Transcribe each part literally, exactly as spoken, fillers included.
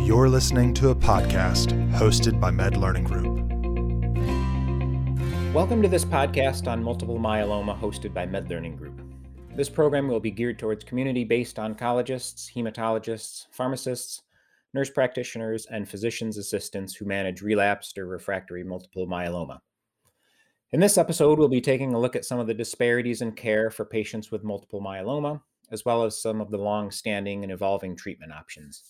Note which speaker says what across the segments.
Speaker 1: You're listening to a podcast hosted by Med Learning Group.
Speaker 2: Welcome to this podcast on multiple myeloma hosted by Med Learning Group. This program will be geared towards community-based oncologists, hematologists, pharmacists, nurse practitioners, and physician's assistants who manage relapsed or refractory multiple myeloma. In this episode, we'll be taking a look at some of the disparities in care for patients with multiple myeloma, as well as some of the long-standing and evolving treatment options.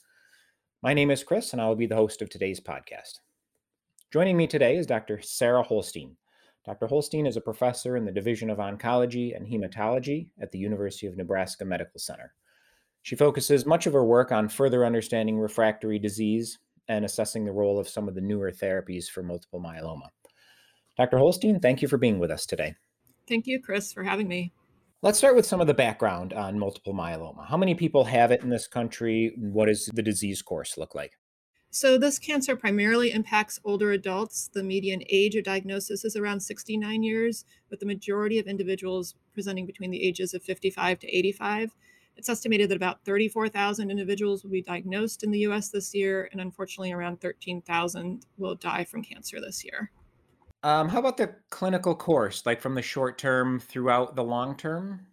Speaker 2: My name is Chris, and I will be the host of today's podcast. Joining me today is Doctor Sarah Holstein. Doctor Holstein is a professor in the Division of Oncology and Hematology at the University of Nebraska Medical Center. She focuses much of her work on further understanding refractory disease and assessing the role of some of the newer therapies for multiple myeloma. Doctor Holstein, thank you for being with us today.
Speaker 3: Thank you, Chris, for having me.
Speaker 2: Let's start with some of the background on multiple myeloma. How many people have it in this country? What does the disease course look like?
Speaker 3: So this cancer primarily impacts older adults. The median age of diagnosis is around sixty-nine years, with the majority of individuals presenting between the ages of fifty-five to eighty-five. It's estimated that about thirty-four thousand individuals will be diagnosed in the U S this year, and unfortunately around thirteen thousand will die from cancer this year.
Speaker 2: Um, how about the clinical course, like from the short term throughout the long term?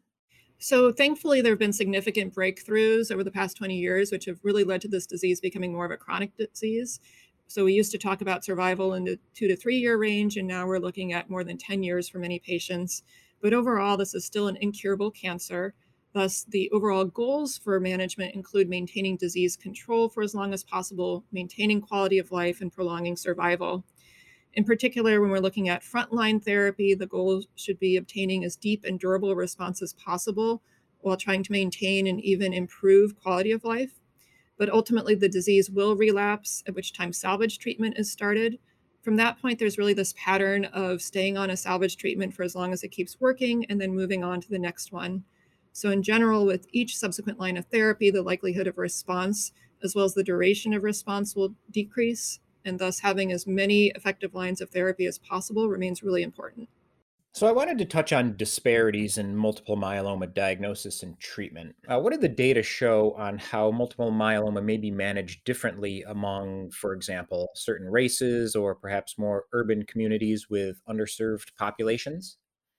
Speaker 3: So thankfully, there have been significant breakthroughs over the past twenty years, which have really led to this disease becoming more of a chronic disease. So we used to talk about survival in the two to three year range, and now we're looking at more than ten years for many patients. But overall, this is still an incurable cancer. Thus, the overall goals for management include maintaining disease control for as long as possible, maintaining quality of life, and prolonging survival. In particular, when we're looking at frontline therapy, the goal should be obtaining as deep and durable a response as possible while trying to maintain and even improve quality of life. But ultimately, the disease will relapse, at which time salvage treatment is started. From that point, there's really this pattern of staying on a salvage treatment for as long as it keeps working and then moving on to the next one. So in general, with each subsequent line of therapy, the likelihood of response, as well as the duration of response, will decrease. And thus having as many effective lines of therapy as possible remains really important.
Speaker 2: So I wanted to touch on disparities in multiple myeloma diagnosis and treatment. Uh, what did the data show on how multiple myeloma may be managed differently among, for example, certain races or perhaps more urban communities with underserved populations?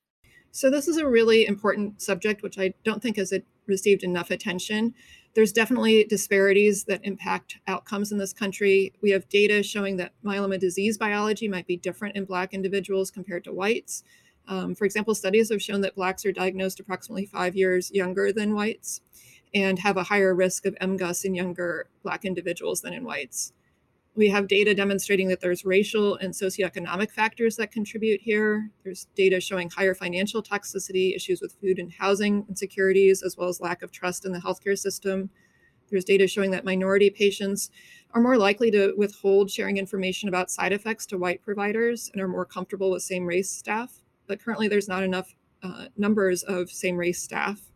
Speaker 3: So this is a really important subject, which I don't think has received enough attention. There's definitely disparities that impact outcomes in this country. We have data showing that myeloma disease biology might be different in Black individuals compared to whites. Um, for example, studies have shown that Blacks are diagnosed approximately five years younger than whites and have a higher risk of M G U S in younger Black individuals than in whites. We have data demonstrating that there's racial and socioeconomic factors that contribute here. There's data showing higher financial toxicity, issues with food and housing insecurities, as well as lack of trust in the healthcare system. There's data showing that minority patients are more likely to withhold sharing information about side effects to white providers and are more comfortable with same race staff. But currently there's not enough uh, numbers of same race staff.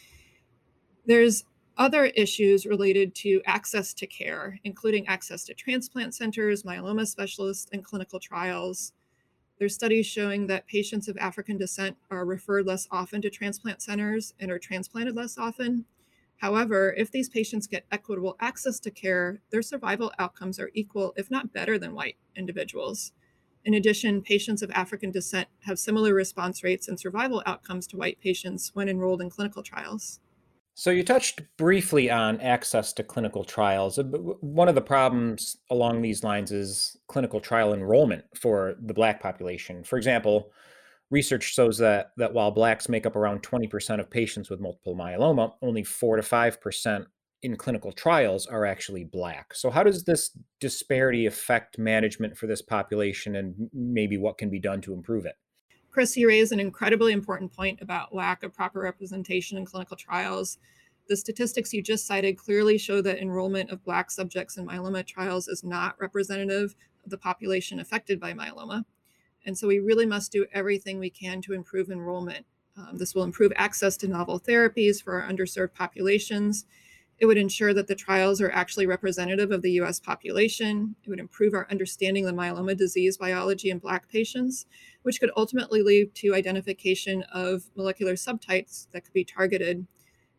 Speaker 3: There's other issues related to access to care, including access to transplant centers, myeloma specialists, and clinical trials. There's studies showing that patients of African descent are referred less often to transplant centers and are transplanted less often. However, if these patients get equitable access to care, their survival outcomes are equal, if not better, than white individuals. In addition, patients of African descent have similar response rates and survival outcomes to white patients when enrolled in clinical trials.
Speaker 2: So you touched briefly on access to clinical trials. Uh, but w- One of the problems along these lines is clinical trial enrollment for the Black population. For example, research shows that, that while Blacks make up around twenty percent of patients with multiple myeloma, only four to five percent in clinical trials are actually Black. So how does this disparity affect management for this population, and m- maybe what can be done to improve it?
Speaker 3: Chris, you raised an incredibly important point about lack of proper representation in clinical trials. The statistics you just cited clearly show that enrollment of Black subjects in myeloma trials is not representative of the population affected by myeloma. And so we really must do everything we can to improve enrollment. Um, this will improve access to novel therapies for our underserved populations. It would ensure that the trials are actually representative of the U S population. It would improve our understanding of the myeloma disease biology in Black patients, which could ultimately lead to identification of molecular subtypes that could be targeted.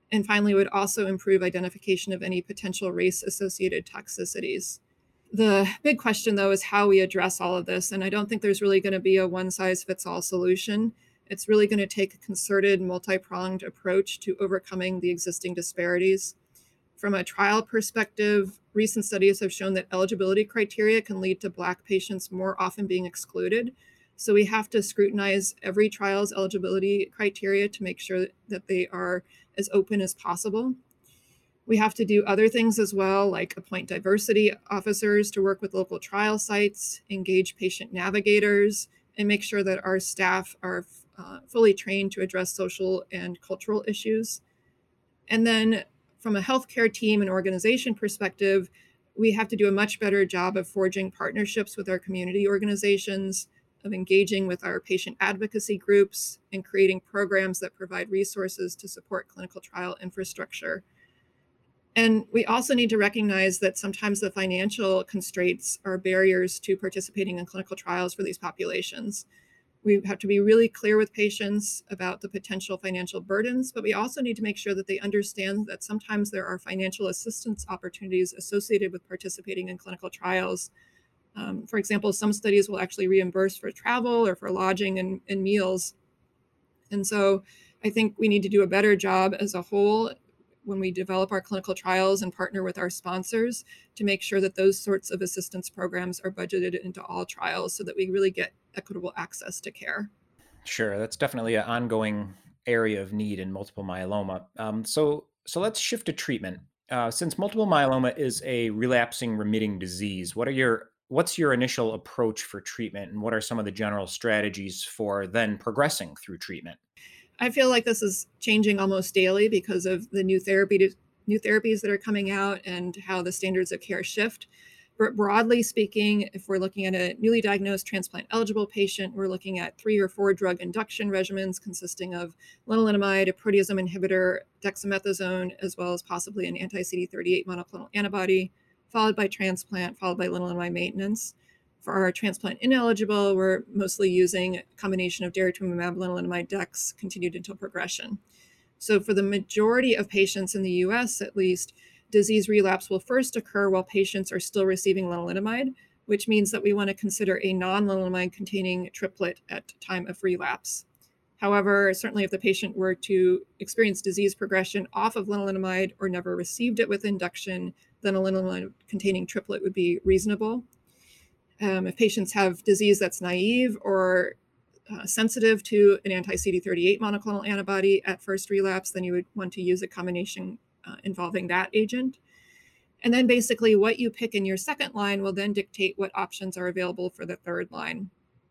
Speaker 3: And finally, it would also improve identification of any potential race-associated toxicities. The big question, though, is how we address all of this. And I don't think there's really going to be a one-size-fits-all solution. It's really going to take a concerted, multi-pronged approach to overcoming the existing disparities. From a trial perspective, recent studies have shown that eligibility criteria can lead to Black patients more often being excluded. So we have to scrutinize every trial's eligibility criteria to make sure that they are as open as possible. We have to do other things as well, like appoint diversity officers to work with local trial sites, engage patient navigators, and make sure that our staff are uh, fully trained to address social and cultural issues. And then from a healthcare team and organization perspective, we have to do a much better job of forging partnerships with our community organizations, of engaging with our patient advocacy groups, and creating programs that provide resources to support clinical trial infrastructure. And we also need to recognize that sometimes the financial constraints are barriers to participating in clinical trials for these populations. We have to be really clear with patients about the potential financial burdens, but we also need to make sure that they understand that sometimes there are financial assistance opportunities associated with participating in clinical trials. Um, for example, some studies will actually reimburse for travel or for lodging and, and meals. And so I think we need to do a better job as a whole when we develop our clinical trials and partner with our sponsors to make sure that those sorts of assistance programs are budgeted into all trials so that we really get equitable access to care.
Speaker 2: Sure, that's definitely an ongoing area of need in multiple myeloma. Um, so, so let's shift to treatment. Uh, since multiple myeloma is a relapsing remitting disease, what are your what's your initial approach for treatment, and what are some of the general strategies for then progressing through treatment?
Speaker 3: I feel like this is changing almost daily because of the new therapy to, new therapies that are coming out and how the standards of care shift. But broadly speaking, if we're looking at a newly diagnosed transplant eligible patient, we're looking at three or four drug induction regimens consisting of lenalidomide, a proteasome inhibitor, dexamethasone, as well as possibly an anti-C D thirty-eight monoclonal antibody, followed by transplant, followed by lenalidomide maintenance. For our transplant ineligible, we're mostly using a combination of daratumumab, lenalidomide, dex, continued until progression. So for the majority of patients in the U S, at least, disease relapse will first occur while patients are still receiving lenalidomide, which means that we want to consider a non-lenalidomide containing triplet at time of relapse. However, certainly if the patient were to experience disease progression off of lenalidomide or never received it with induction, then a lenalidomide containing triplet would be reasonable. Um, if patients have disease that's naive or uh, sensitive to an anti-C D thirty-eight monoclonal antibody at first relapse, then you would want to use a combination uh, involving that agent. And then basically what you pick in your second line will then dictate what options are available for the third line.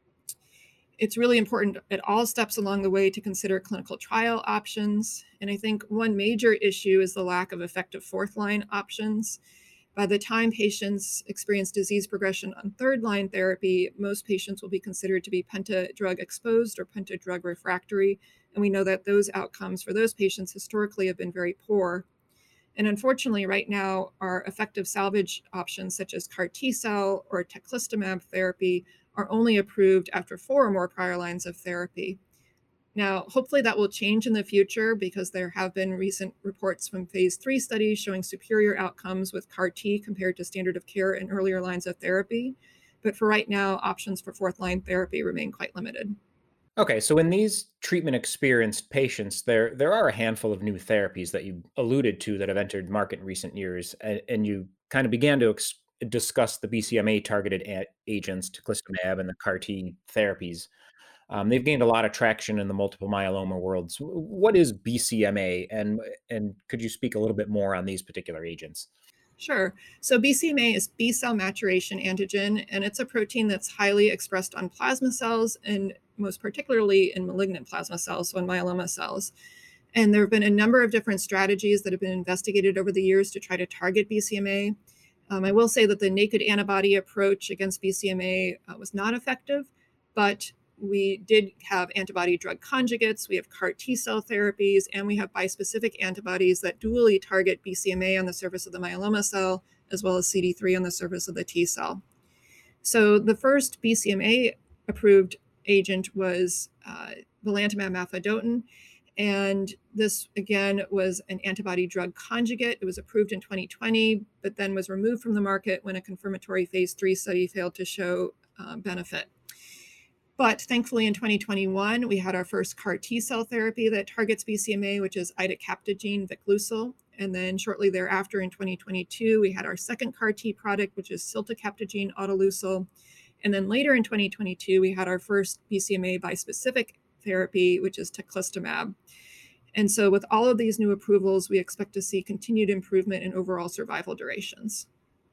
Speaker 3: It's really important at all steps along the way to consider clinical trial options. And I think one major issue is the lack of effective fourth line options. By the time patients experience disease progression on third line therapy, most patients will be considered to be penta-drug exposed or penta-drug refractory. And we know that those outcomes for those patients historically have been very poor. And unfortunately, right now, our effective salvage options such as CAR T-cell or teclistamab therapy are only approved after four or more prior lines of therapy. Now, hopefully that will change in the future because there have been recent reports from phase three studies showing superior outcomes with CAR T compared to standard of care in earlier lines of therapy. But for right now, options for fourth line therapy remain quite limited.
Speaker 2: Okay, so in these treatment experienced patients, there there are a handful of new therapies that you alluded to that have entered market in recent years, and, and you kind of began to ex- discuss the B C M A targeted a- agents, teclistamab, and the CAR T therapies. Um, they've gained a lot of traction in the multiple myeloma worlds. What is B C M A, and and could you speak a little bit more on these particular agents?
Speaker 3: Sure. So B C M A is B cell maturation antigen, and it's a protein that's highly expressed on plasma cells and most particularly in malignant plasma cells, so in myeloma cells. And there have been a number of different strategies that have been investigated over the years to try to target B C M A. Um, I will say that the naked antibody approach against B C M A uh, was not effective, but we did have antibody drug conjugates, we have CAR T cell therapies, and we have bispecific antibodies that dually target B C M A on the surface of the myeloma cell, as well as C D three on the surface of the T cell. So the first B C M A approved agent was uh, belantamab mafodotin, And this, again, was an antibody drug conjugate. It was approved in twenty twenty, but then was removed from the market when a confirmatory phase three study failed to show uh, benefit. But thankfully, in twenty twenty-one, we had our first CAR T cell therapy that targets B C M A, which is idacaptogene viclucil. And then shortly thereafter, in twenty twenty-two, we had our second CAR T product, which is ciltacaptogene autoleucel. And then later in twenty twenty-two, we had our first B C M A bispecific therapy, which is teclistamab. And so with all of these new approvals, we expect to see continued improvement in overall survival durations.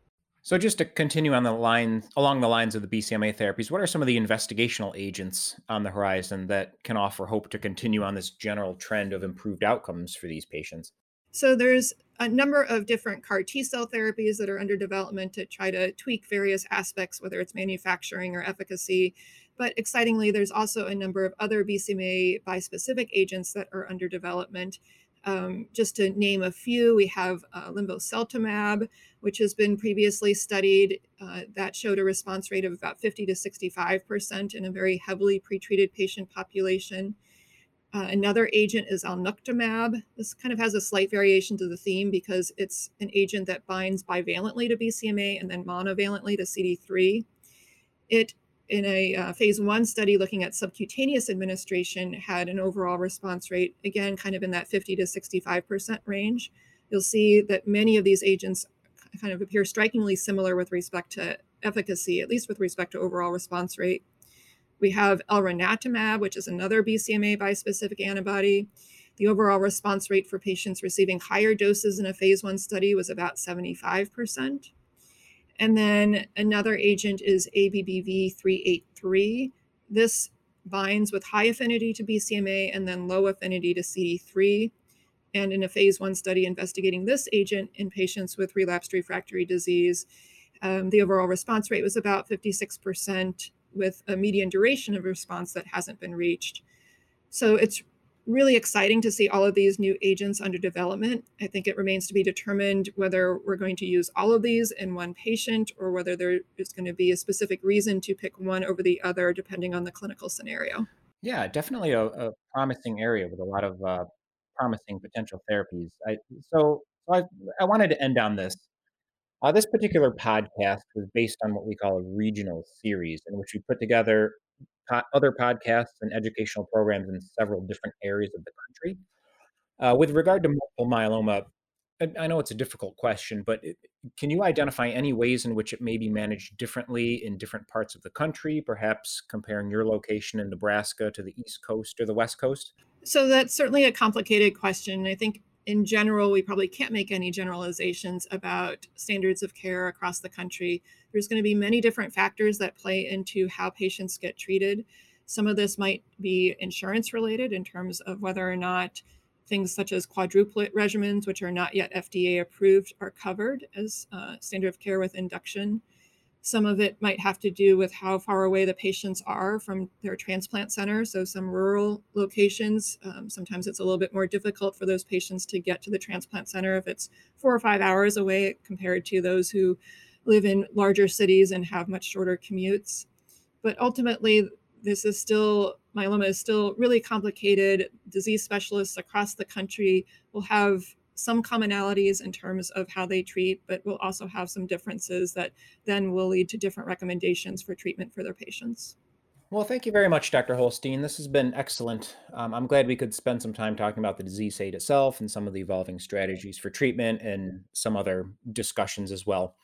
Speaker 2: So just to continue on the line, along the lines of the B C M A therapies, what are some of the investigational agents on the horizon that can offer hope to continue on this general trend of improved outcomes for these patients?
Speaker 3: So there's a number of different CAR T cell therapies that are under development to try to tweak various aspects, whether it's manufacturing or efficacy. But excitingly, there's also a number of other B C M A bispecific agents that are under development. Um, just to name a few, we have uh, linvoseltamab, which has been previously studied. Uh, that showed a response rate of about fifty to sixty-five percent in a very heavily pretreated patient population. Uh, another agent is alnuctamab. This kind of has a slight variation to the theme because it's an agent that binds bivalently to B C M A and then monovalently to C D three. It, in a uh, phase one study looking at subcutaneous administration, had an overall response rate, again, kind of in that fifty to sixty-five percent range. You'll see that many of these agents kind of appear strikingly similar with respect to efficacy, at least with respect to overall response rate. We have elranatamab, which is another B C M A bispecific antibody. The overall response rate for patients receiving higher doses in a phase one study was about seventy-five percent. And then another agent is A B B V three eighty-three. This binds with high affinity to B C M A and then low affinity to C D three. And in a phase one study investigating this agent in patients with relapsed refractory disease, um, the overall response rate was about fifty-six percent, with a median duration of response that hasn't been reached. So it's really exciting to see all of these new agents under development. I think it remains to be determined whether we're going to use all of these in one patient or whether there is going to be a specific reason to pick one over the other depending on the clinical scenario.
Speaker 2: Yeah, definitely a, a promising area with a lot of uh, promising potential therapies. I, so so I, I wanted to end on this. Uh, this particular podcast was based on what we call a regional series, in which we put together po- other podcasts and educational programs in several different areas of the country. Uh, with regard to multiple myeloma, I, I know it's a difficult question, but it, can you identify any ways in which it may be managed differently in different parts of the country, perhaps comparing your location in Nebraska to the East Coast or the West Coast?
Speaker 3: So that's certainly a complicated question. I think in general, we probably can't make any generalizations about standards of care across the country. There's going to be many different factors that play into how patients get treated. Some of this might be insurance related in terms of whether or not things such as quadruplet regimens, which are not yet F D A approved, are covered as uh, standard of care with induction. Some of it might have to do with how far away the patients are from their transplant center. So some rural locations, um, sometimes it's a little bit more difficult for those patients to get to the transplant center if it's four or five hours away compared to those who live in larger cities and have much shorter commutes. But ultimately, this is still, myeloma is still really complicated. Disease specialists across the country will have some commonalities in terms of how they treat, but will also have some differences that then will lead to different recommendations for treatment for their patients.
Speaker 2: Well, thank you very much, Doctor Holstein. This has been excellent. Um, I'm glad we could spend some time talking about the disease state itself and some of the evolving strategies for treatment and some other discussions as well.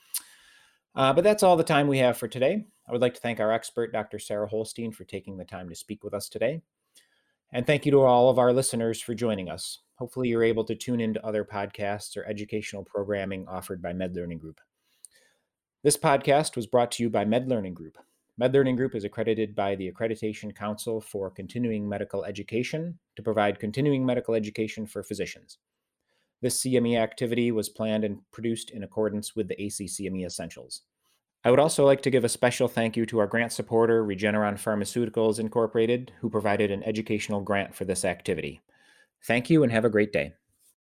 Speaker 2: Uh, but that's all the time we have for today. I would like to thank our expert, Doctor Sarah Holstein, for taking the time to speak with us today. And thank you to all of our listeners for joining us. Hopefully you're able to tune into other podcasts or educational programming offered by MedLearning Group. This podcast was brought to you by MedLearning Group. MedLearning Group is accredited by the Accreditation Council for Continuing Medical Education to provide continuing medical education for physicians. This C M E activity was planned and produced in accordance with the A C C M E Essentials. I would also like to give a special thank you to our grant supporter, Regeneron Pharmaceuticals Incorporated, who provided an educational grant for this activity. Thank you and have a great day.